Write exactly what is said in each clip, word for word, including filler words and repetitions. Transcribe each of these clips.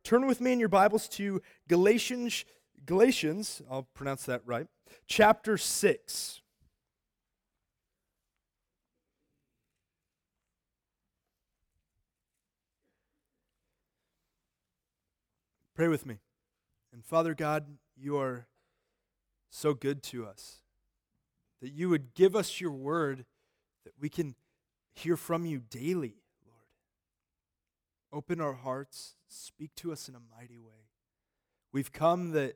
turn with me in your Bibles to Galatians, Galatians, I'll pronounce that right, chapter six. Pray with me. And Father God, you are so good to us, that you would give us your word, that we can hear from you daily, Lord. Open our hearts, speak to us in a mighty way. We've come that,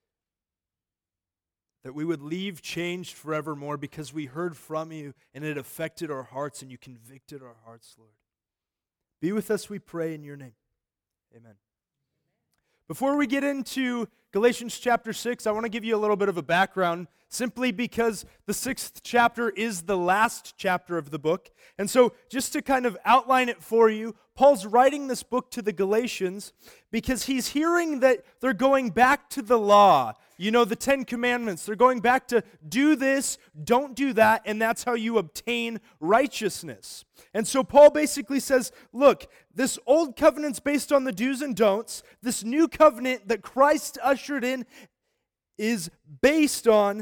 that we would leave changed forevermore because we heard from you and it affected our hearts and you convicted our hearts, Lord. Be with us, we pray, in your name. Amen. Before we get into Galatians chapter six, I want to give you a little bit of a background, simply because the sixth chapter is the last chapter of the book. And so just to kind of outline it for you, Paul's writing this book to the Galatians because he's hearing that they're going back to the law. You know, the Ten Commandments. They're going back to do this, don't do that, and that's how you obtain righteousness. And so Paul basically says, look, this old covenant's based on the do's and don'ts. This new covenant that Christ ushered in is based on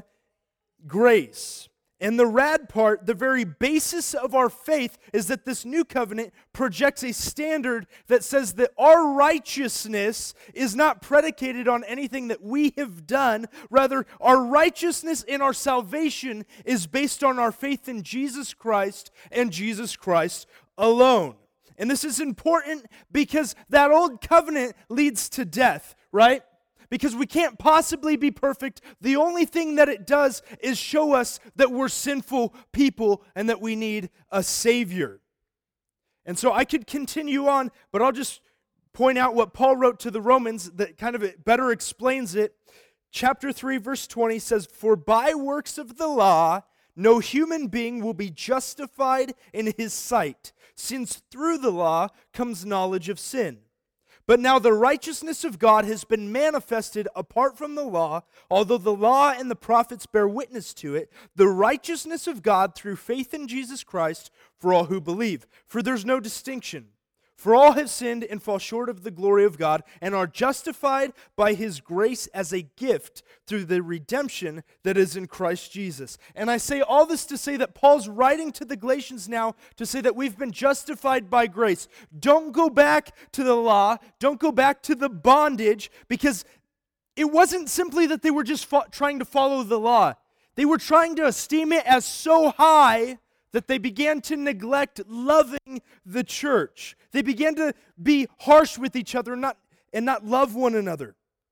grace. And the rad part, the very basis of our faith, is that this new covenant projects a standard that says that our righteousness is not predicated on anything that we have done. Rather, our righteousness in our salvation is based on our faith in Jesus Christ and Jesus Christ alone. And this is important because that old covenant leads to death, right? Because we can't possibly be perfect. The only thing that it does is show us that we're sinful people and that we need a Savior. And so I could continue on, but I'll just point out what Paul wrote to the Romans that kind of better explains it. Chapter three, verse twenty says, "For by works of the law, no human being will be justified in his sight, since through the law comes knowledge of sin. But now the righteousness of God has been manifested apart from the law, although the law and the prophets bear witness to it, the righteousness of God through faith in Jesus Christ for all who believe. For there's no distinction. For all have sinned and fall short of the glory of God and are justified by His grace as a gift through the redemption that is in Christ Jesus." And I say all this to say that Paul's writing to the Galatians now to say that we've been justified by grace. Don't go back to the law. Don't go back to the bondage, because it wasn't simply that they were just fo- trying to follow the law. They were trying to esteem it as so high that they began to neglect loving the church. They began to be harsh with each other and not, and not love one another.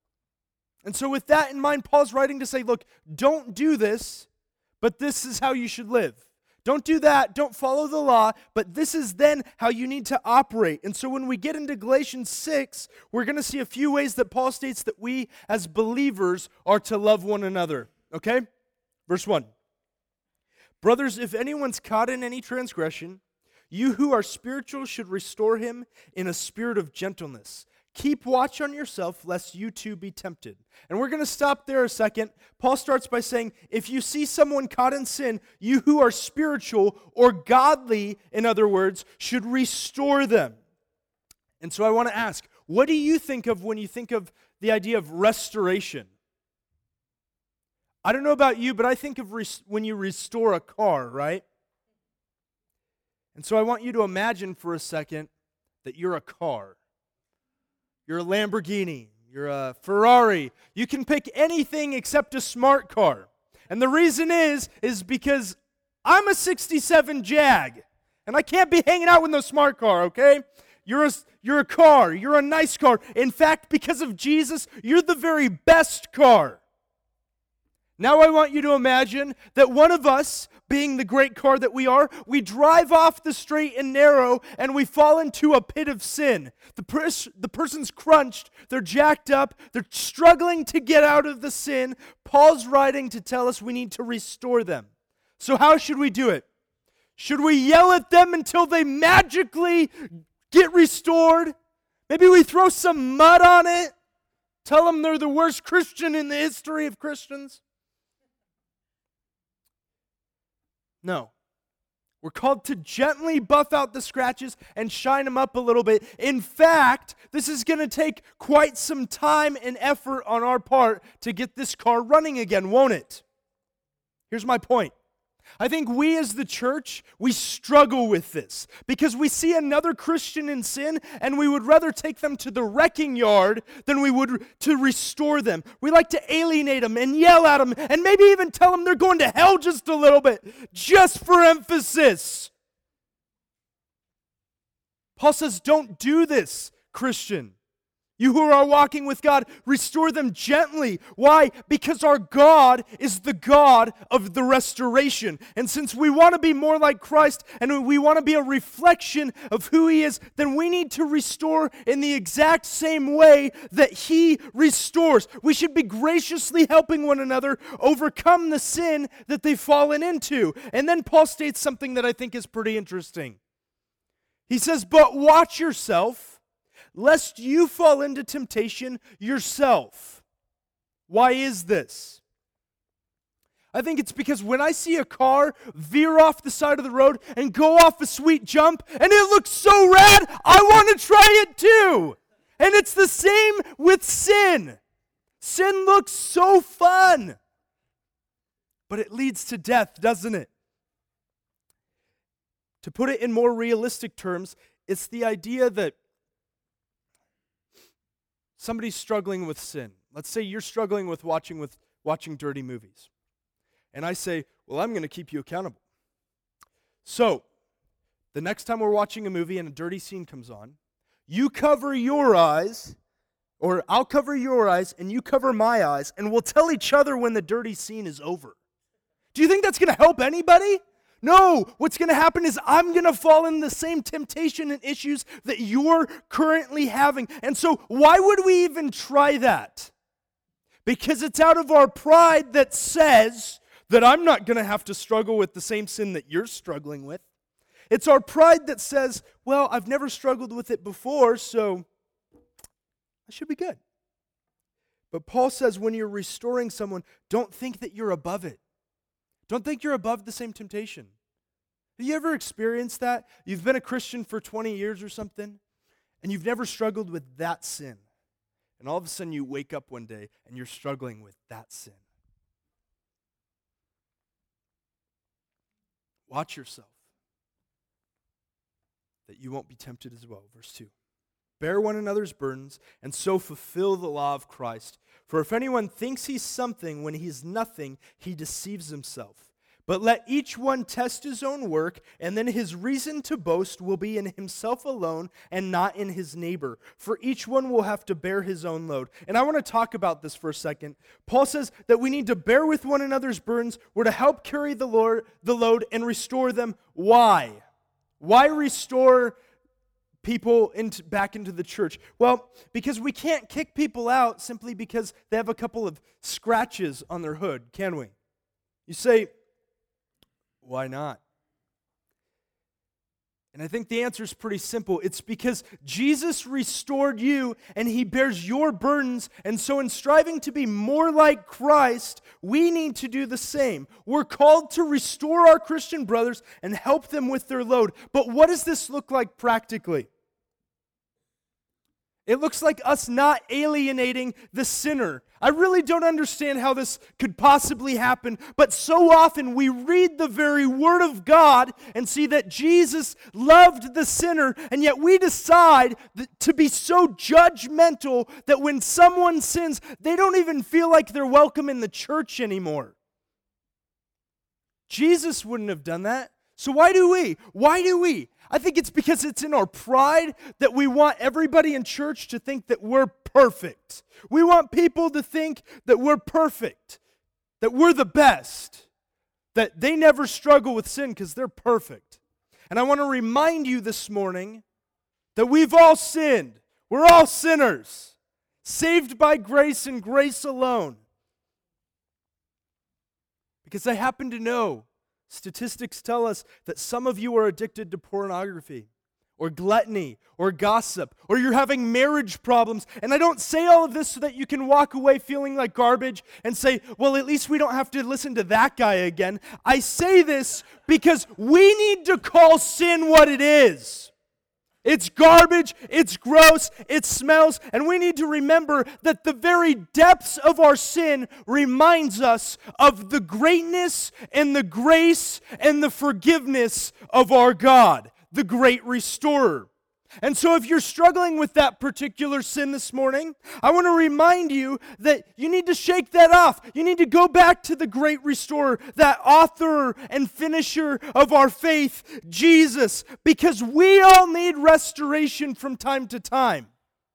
And so with that in mind, Paul's writing to say, look, don't do this, but this is how you should live. Don't do that, don't follow the law, but this is then how you need to operate. And so when we get into Galatians six, we're going to see a few ways that Paul states that we as believers are to love one another. Okay? Verse one. "Brothers, if anyone's caught in any transgression, you who are spiritual should restore him in a spirit of gentleness. Keep watch on yourself, lest you too be tempted." And we're going to stop there a second. Paul starts by saying, if you see someone caught in sin, you who are spiritual or godly, in other words, should restore them. And so I want to ask, what do you think of when you think of the idea of restoration? I don't know about you, but I think of res- when you restore a car, right? And so I want you to imagine for a second that you're a car. You're a Lamborghini. You're a Ferrari. You can pick anything except a smart car. And the reason is, is because I'm a sixty-seven Jag. And I can't be hanging out with no smart car, okay? You're a, you're a car. You're a nice car. In fact, because of Jesus, you're the very best car. Now I want you to imagine that one of us, being the great car that we are, we drive off the straight and narrow and we fall into a pit of sin. The, pers- the person's crunched, they're jacked up, they're struggling to get out of the sin. Paul's writing to tell us we need to restore them. So how should we do it? Should we yell at them until they magically get restored? Maybe we throw some mud on it? Tell them they're the worst Christian in the history of Christians? No. We're called to gently buff out the scratches and shine them up a little bit. In fact, this is going to take quite some time and effort on our part to get this car running again, won't it? Here's my point. I think we as the church, we struggle with this because we see another Christian in sin and we would rather take them to the wrecking yard than we would to restore them. We like to alienate them and yell at them and maybe even tell them they're going to hell just a little bit, just for emphasis. Paul says, don't do this, Christian. You who are walking with God, restore them gently. Why? Because our God is the God of the restoration. And since we want to be more like Christ and we want to be a reflection of who He is, then we need to restore in the exact same way that He restores. We should be graciously helping one another overcome the sin that they've fallen into. And then Paul states something that I think is pretty interesting. He says, but watch yourself, lest you fall into temptation yourself. Why is this? I think it's because when I see a car veer off the side of the road and go off a sweet jump, and it looks so rad, I want to try it too. And it's the same with sin. Sin looks so fun, but it leads to death, doesn't it? To put it in more realistic terms, it's the idea that somebody's struggling with sin. Let's say you're struggling with watching with watching dirty movies. And I say, well, I'm going to keep you accountable. So, the next time we're watching a movie and a dirty scene comes on, you cover your eyes, or I'll cover your eyes, and you cover my eyes, and we'll tell each other when the dirty scene is over. Do you think that's going to help anybody? No, what's going to happen is I'm going to fall in the same temptation and issues that you're currently having. And so why would we even try that? Because it's out of our pride that says that I'm not going to have to struggle with the same sin that you're struggling with. It's our pride that says, well, I've never struggled with it before, so I should be good. But Paul says when you're restoring someone, don't think that you're above it. Don't think you're above the same temptation. Have you ever experienced that? You've been a Christian for twenty years or something, and you've never struggled with that sin. And all of a sudden you wake up one day and you're struggling with that sin. Watch yourself, that you won't be tempted as well. Verse two. Bear one another's burdens, and so fulfill the law of Christ. For if anyone thinks he's something when he's nothing, he deceives himself. But let each one test his own work, and then his reason to boast will be in himself alone and not in his neighbor. For each one will have to bear his own load. And I want to talk about this for a second. Paul says that we need to bear with one another's burdens. We're to help carry the Lord, the load and restore them. Why? Why restore people into, back into the church? Well, because we can't kick people out simply because they have a couple of scratches on their hood, can we? You say, why not? And I think the answer is pretty simple. It's because Jesus restored you and He bears your burdens. And so in striving to be more like Christ, we need to do the same. We're called to restore our Christian brothers and help them with their load. But what does this look like practically? It looks like us not alienating the sinner. I really don't understand how this could possibly happen, but so often we read the very Word of God and see that Jesus loved the sinner, and yet we decide that to be so judgmental that when someone sins, they don't even feel like they're welcome in the church anymore. Jesus wouldn't have done that. So why do we? Why do we? I think it's because it's in our pride that we want everybody in church to think that we're perfect. We want people to think that we're perfect, that we're the best, that they never struggle with sin because they're perfect. And I want to remind you this morning that we've all sinned. We're all sinners, saved by grace and grace alone. Because I happen to know statistics tell us that some of you are addicted to pornography. or gluttony, or gossip, or you're having marriage problems. And I don't say all of this so that you can walk away feeling like garbage and say, well, at least we don't have to listen to that guy again. I say this because we need to call sin what it is. It's garbage, it's gross, it smells, and we need to remember that the very depths of our sin reminds us of the greatness and the grace and the forgiveness of our God, the great restorer. And so if you're struggling with that particular sin this morning, I want to remind you that you need to shake that off. You need to go back to the great restorer, that author and finisher of our faith, Jesus, because we all need restoration from time to time.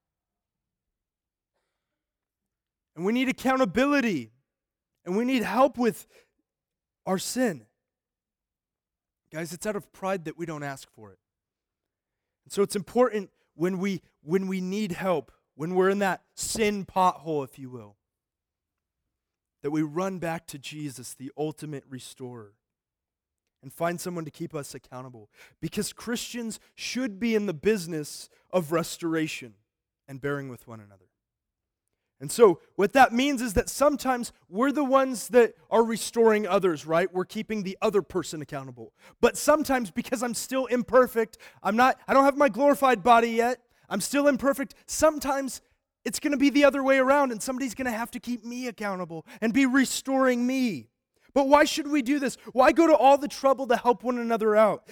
And we need accountability, and we need help with our sin. Guys, it's out of pride that we don't ask for it. And so it's important when we when we need help, when we're in that sin pothole, if you will, that we run back to Jesus, the ultimate restorer, and find someone to keep us accountable. Because Christians should be in the business of restoration and bearing with one another. And so what that means is that sometimes we're the ones that are restoring others, right? We're keeping the other person accountable. But sometimes, because I'm still imperfect, I'm not, I don't have my glorified body yet, I'm still imperfect, sometimes it's going to be the other way around, and somebody's going to have to keep me accountable and be restoring me. But why should we do this? Why go to all the trouble to help one another out?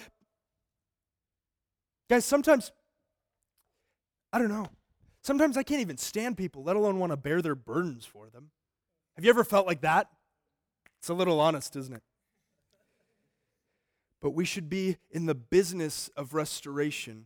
Guys, sometimes, I don't know, sometimes I can't even stand people, let alone want to bear their burdens for them. Have you ever felt like that? It's a little honest, isn't it? But we should be in the business of restoration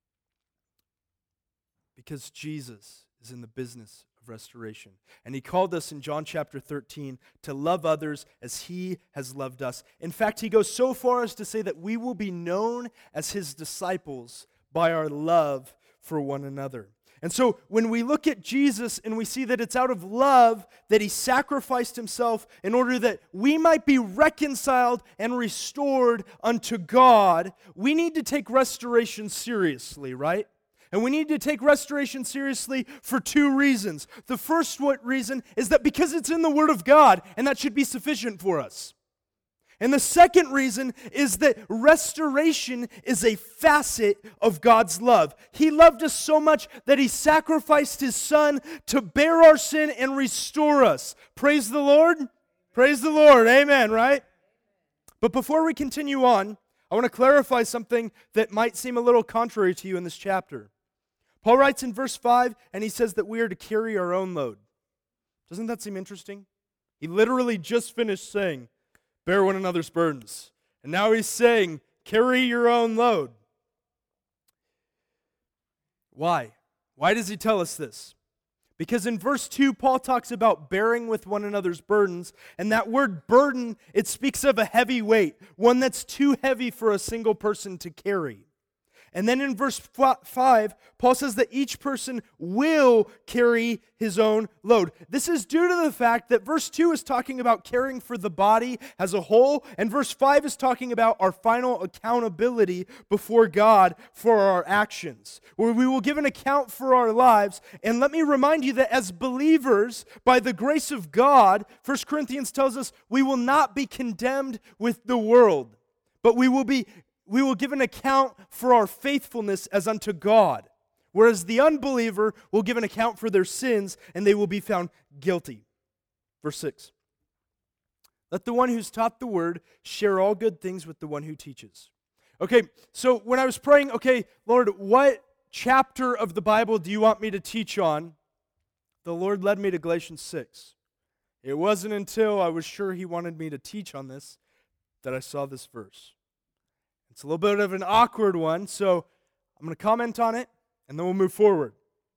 because Jesus is in the business of restoration. And he called us in John chapter thirteen to love others as he has loved us. In fact, he goes so far as to say that we will be known as his disciples by our love for one another. And so when we look at Jesus and we see that it's out of love that he sacrificed himself in order that we might be reconciled and restored unto God, we need to take restoration seriously, right? And we need to take restoration seriously for two reasons. The first reason is that because it's in the Word of God, and that should be sufficient for us. And the second reason is that restoration is a facet of God's love. He loved us so much that he sacrificed his Son to bear our sin and restore us. Praise the Lord. Praise the Lord. Amen, right? But before we continue on, I want to clarify something that might seem a little contrary to you in this chapter. Paul writes in verse five, and he says that we are to carry our own load. Doesn't that seem interesting? He literally just finished saying, bear one another's burdens. And now he's saying, carry your own load. Why? Why does he tell us this? Because in verse two, Paul talks about bearing with one another's burdens. And that word burden, it speaks of a heavy weight, one that's too heavy for a single person to carry. And then in verse five, Paul says that each person will carry his own load. This is due to the fact that verse two is talking about caring for the body as a whole, and verse five is talking about our final accountability before God for our actions, where we will give an account for our lives. And let me remind you that as believers, by the grace of God, First Corinthians tells us we will not be condemned with the world, but we will be We will give an account for our faithfulness as unto God, whereas the unbeliever will give an account for their sins, and they will be found guilty. Verse six. Let the one who's taught the word share all good things with the one who teaches. Okay, so when I was praying, okay, Lord, what chapter of the Bible do you want me to teach on? The Lord led me to Galatians six. It wasn't until I was sure he wanted me to teach on this that I saw this verse. It's a little bit of an awkward one, so I'm going to comment on it, and then we'll move forward.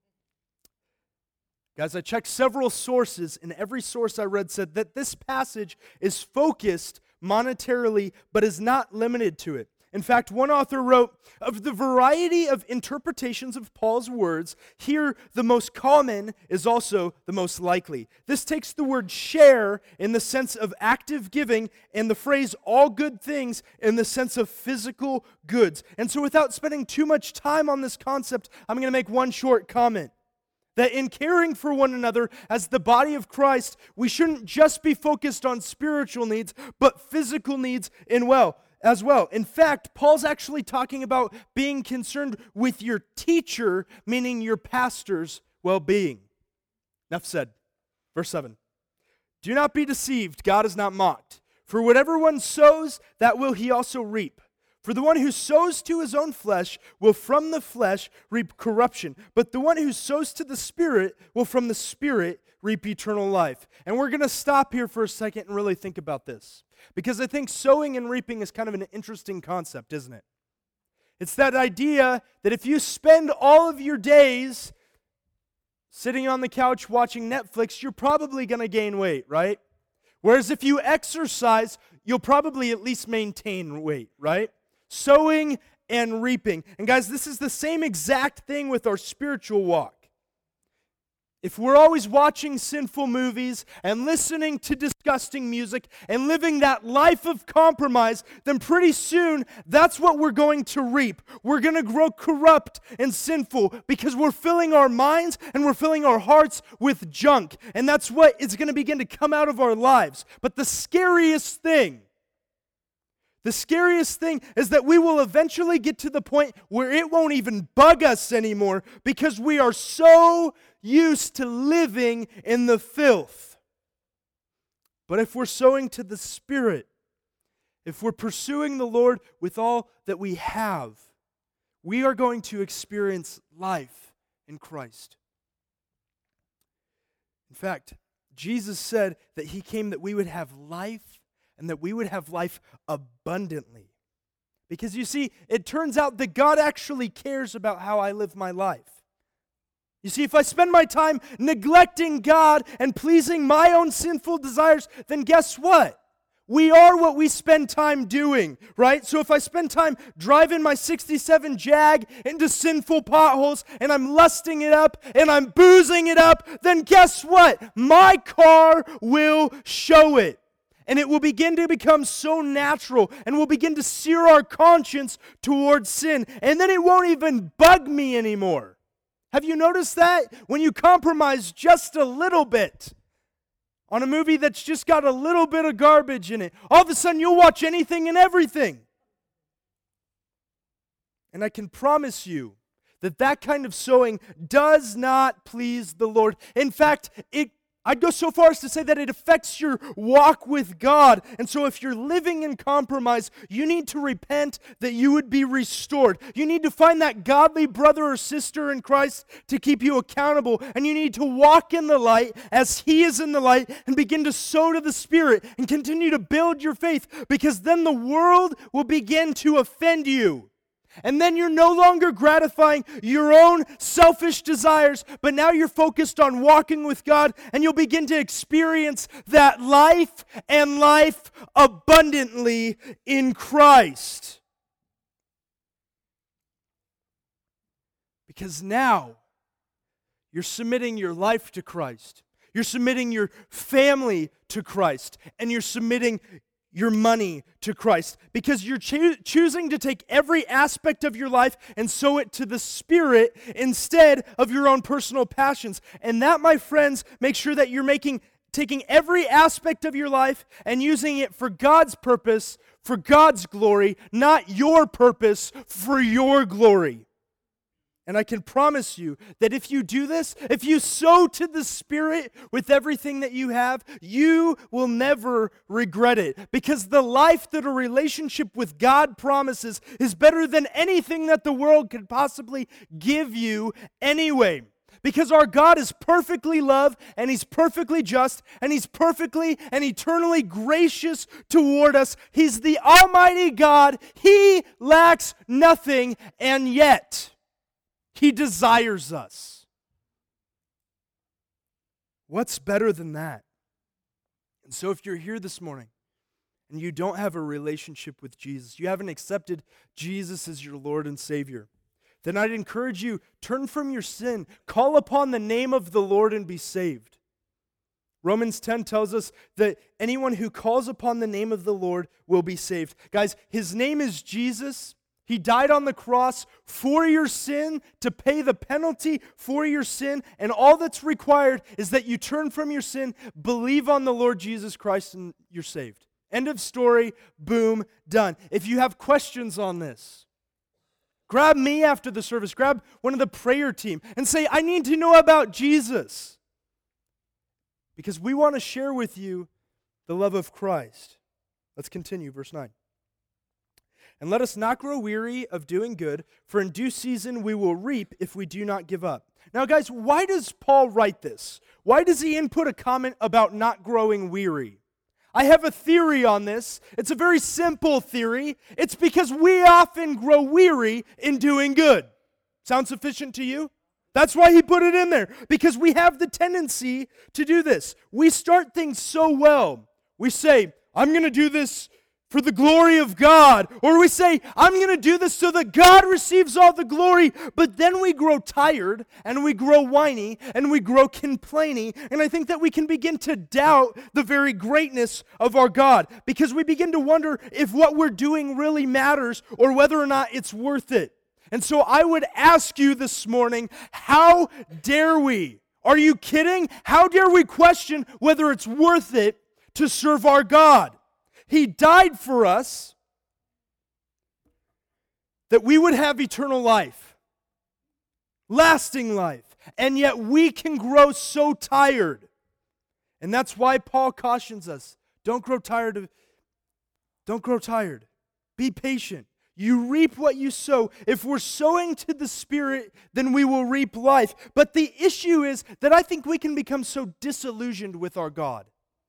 Guys, I checked several sources, and every source I read said that this passage is focused monetarily, but is not limited to it. In fact, one author wrote, of the variety of interpretations of Paul's words, here the most common is also the most likely. This takes the word share in the sense of active giving and the phrase all good things in the sense of physical goods. And so without spending too much time on this concept, I'm going to make one short comment. That in caring for one another as the body of Christ, we shouldn't just be focused on spiritual needs, but physical needs in well. as well. In fact, Paul's actually talking about being concerned with your teacher, meaning your pastor's well-being. Enough said. Verse seven. Do not be deceived, God is not mocked. For whatever one sows, that will he also reap. For the one who sows to his own flesh will from the flesh reap corruption, but the one who sows to the Spirit will from the Spirit reap eternal life. And we're going to stop here for a second and really think about this, because I think sowing and reaping is kind of an interesting concept, isn't it? It's that idea that if you spend all of your days sitting on the couch watching Netflix, you're probably going to gain weight, right? Whereas if you exercise, you'll probably at least maintain weight, right? Sowing and reaping. And guys, this is the same exact thing with our spiritual walk. If we're always watching sinful movies and listening to disgusting music and living that life of compromise, then pretty soon that's what we're going to reap. We're going to grow corrupt and sinful because we're filling our minds and we're filling our hearts with junk. And that's what is going to begin to come out of our lives. But the scariest thing, the scariest thing is that we will eventually get to the point where it won't even bug us anymore because we are so used to living in the filth. But if we're sowing to the Spirit, if we're pursuing the Lord with all that we have, we are going to experience life in Christ. In fact, Jesus said that He came that we would have life and that we would have life abundantly. Because you see, it turns out that God actually cares about how I live my life. You see, if I spend my time neglecting God and pleasing my own sinful desires, then guess what? We are what we spend time doing, right? So if I spend time driving my sixty-seven Jag into sinful potholes and I'm lusting it up and I'm boozing it up, then guess what? My car will show it. And it will begin to become so natural and will begin to sear our conscience towards sin. And then it won't even bug me anymore. Have you noticed that? When you compromise just a little bit on a movie that's just got a little bit of garbage in it, all of a sudden you'll watch anything and everything. And I can promise you that that kind of sowing does not please the Lord. In fact, it I'd go so far as to say that it affects your walk with God. And so if you're living in compromise, you need to repent that you would be restored. You need to find that godly brother or sister in Christ to keep you accountable. And you need to walk in the light as He is in the light and begin to sow to the Spirit and continue to build your faith, because then the world will begin to offend you. And then you're no longer gratifying your own selfish desires, but now you're focused on walking with God, and you'll begin to experience that life and life abundantly in Christ. Because now you're submitting your life to Christ. You're submitting your family to Christ, and you're submitting your money to Christ, because you're cho- choosing to take every aspect of your life and sow it to the Spirit instead of your own personal passions. And that, my friends, makes sure that you're making taking every aspect of your life and using it for God's purpose, for God's glory, not your purpose for your glory. And I can promise you that if you do this, if you sow to the Spirit with everything that you have, you will never regret it. Because the life that a relationship with God promises is better than anything that the world could possibly give you anyway. Because our God is perfectly love, and He's perfectly just, and He's perfectly and eternally gracious toward us. He's the Almighty God. He lacks nothing, and yet He desires us. What's better than that? And so if you're here this morning and you don't have a relationship with Jesus, you haven't accepted Jesus as your Lord and Savior, then I'd encourage you, turn from your sin, call upon the name of the Lord and be saved. Romans ten tells us that anyone who calls upon the name of the Lord will be saved. Guys, his name is Jesus. He died on the cross for your sin to pay the penalty for your sin, and all that's required is that you turn from your sin, believe on the Lord Jesus Christ, and you're saved. End of story, boom, done. If you have questions on this, grab me after the service, grab one of the prayer team, and say, I need to know about Jesus. Because we want to share with you the love of Christ. Let's continue, verse nine. And let us not grow weary of doing good, for in due season we will reap if we do not give up. Now, guys, why does Paul write this? Why does he input a comment about not growing weary? I have a theory on this. It's a very simple theory. It's because we often grow weary in doing good. Sound sufficient to you? That's why he put it in there, because we have the tendency to do this. We start things so well. We say, I'm going to do this for the glory of God. Or we say, I'm going to do this so that God receives all the glory. But then we grow tired, and we grow whiny, and we grow complaining. And I think that we can begin to doubt the very greatness of our God, because we begin to wonder if what we're doing really matters or whether or not it's worth it. And so I would ask you this morning, how dare we? Are you kidding? How dare we question whether it's worth it to serve our God? He died for us that we would have eternal life, lasting life, and yet we can grow so tired. And that's why Paul cautions us, don't grow tired of, don't grow tired. Be patient. You reap what you sow. If we're sowing to the Spirit, then we will reap life. But the issue is that I think we can become so disillusioned with our God.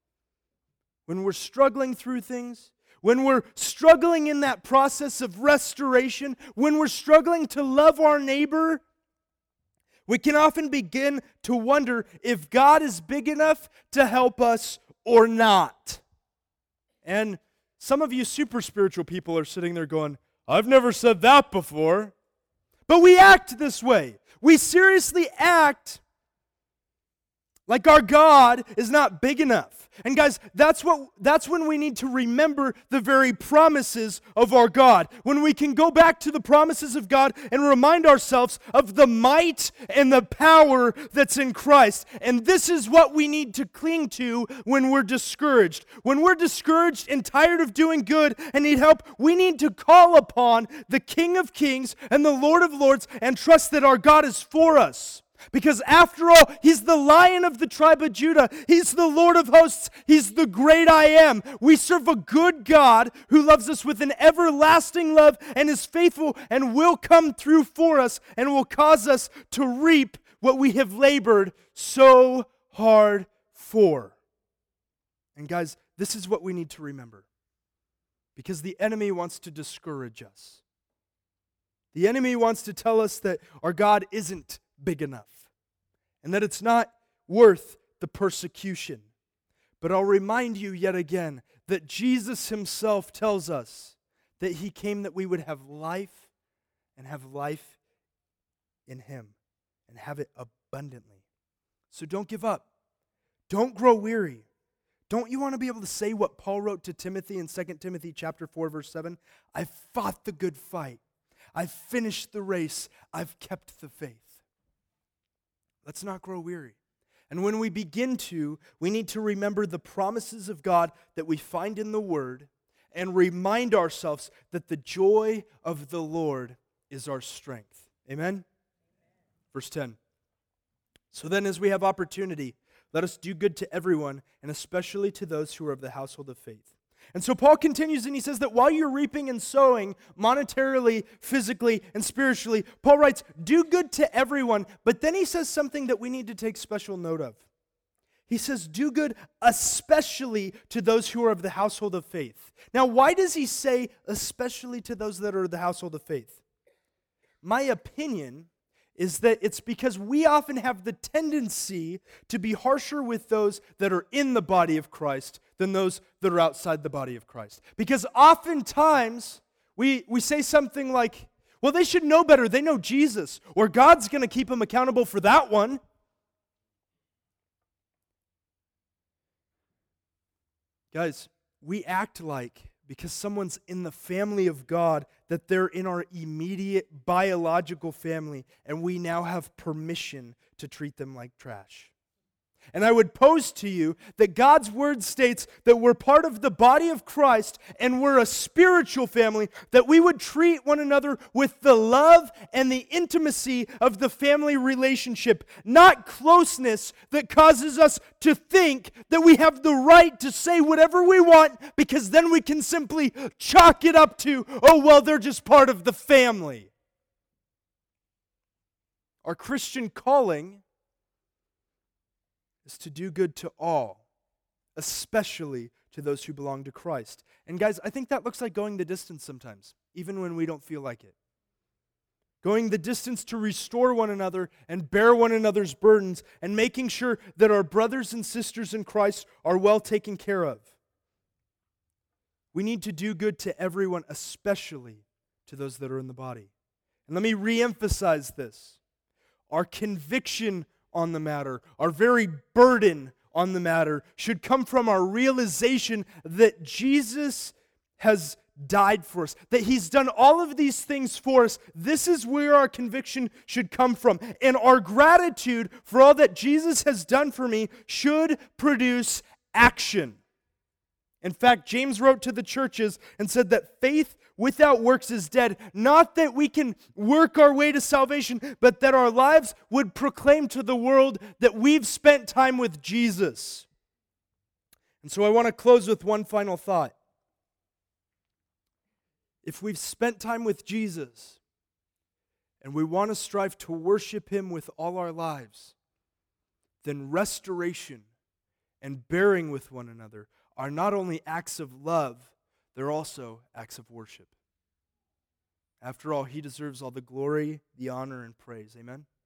When we're struggling through things, when we're struggling in that process of restoration, when we're struggling to love our neighbor, we can often begin to wonder if God is big enough to help us or not. And some of you super spiritual people are sitting there going, I've never said that before. But we act this way. We seriously act like our God is not big enough. And guys, that's what that's when we need to remember the very promises of our God. When we can go back to the promises of God and remind ourselves of the might and the power that's in Christ. And this is what we need to cling to when we're discouraged. When we're discouraged and tired of doing good and need help, we need to call upon the King of Kings and the Lord of Lords and trust that our God is for us. Because after all, He's the Lion of the tribe of Judah. He's the Lord of hosts. He's the great I am. We serve a good God who loves us with an everlasting love and is faithful and will come through for us and will cause us to reap what we have labored so hard for. And guys, this is what we need to remember. Because the enemy wants to discourage us. The enemy wants to tell us that our God isn't big enough, and that it's not worth the persecution. But I'll remind you yet again that Jesus Himself tells us that He came that we would have life and have life in Him and have it abundantly. So don't give up. Don't grow weary. Don't you want to be able to say what Paul wrote to Timothy in Second Timothy chapter four, verse seven? I've fought the good fight. I've finished the race. I've kept the faith. Let's not grow weary. And when we begin to, we need to remember the promises of God that we find in the Word and remind ourselves that the joy of the Lord is our strength. Amen? Verse ten. So then, as we have opportunity, let us do good to everyone, and especially to those who are of the household of faith. And so Paul continues and he says that while you're reaping and sowing monetarily, physically, and spiritually, Paul writes, do good to everyone. But then he says something that we need to take special note of. He says, do good especially to those who are of the household of faith. Now, why does he say especially to those that are of the household of faith? My opinion is that it's because we often have the tendency to be harsher with those that are in the body of Christ than those that are outside the body of Christ. Because oftentimes we, we say something like, well, they should know better. They know Jesus, or God's going to keep them accountable for that one. Guys, we act like because someone's in the family of God that they're in our immediate biological family, and we now have permission to treat them like trash. And I would pose to you that God's word states that we're part of the body of Christ and we're a spiritual family, that we would treat one another with the love and the intimacy of the family relationship, not closeness that causes us to think that we have the right to say whatever we want because then we can simply chalk it up to, oh, well, they're just part of the family. Our Christian calling is to do good to all, especially to those who belong to Christ. And guys, I think that looks like going the distance sometimes, even when we don't feel like it. Going the distance to restore one another and bear one another's burdens and making sure that our brothers and sisters in Christ are well taken care of. We need to do good to everyone, especially to those that are in the body. And let me reemphasize this. Our conviction on the matter, our very burden on the matter, should come from our realization that Jesus has died for us, that He's done all of these things for us. This is where our conviction should come from. And our gratitude for all that Jesus has done for me should produce action. In fact, James wrote to the churches and said that faith without works is dead. Not that we can work our way to salvation, but that our lives would proclaim to the world that we've spent time with Jesus. And so I want to close with one final thought. If we've spent time with Jesus and we want to strive to worship Him with all our lives, then restoration and bearing with one another are not only acts of love, they're also acts of worship. After all, He deserves all the glory, the honor, and praise. Amen?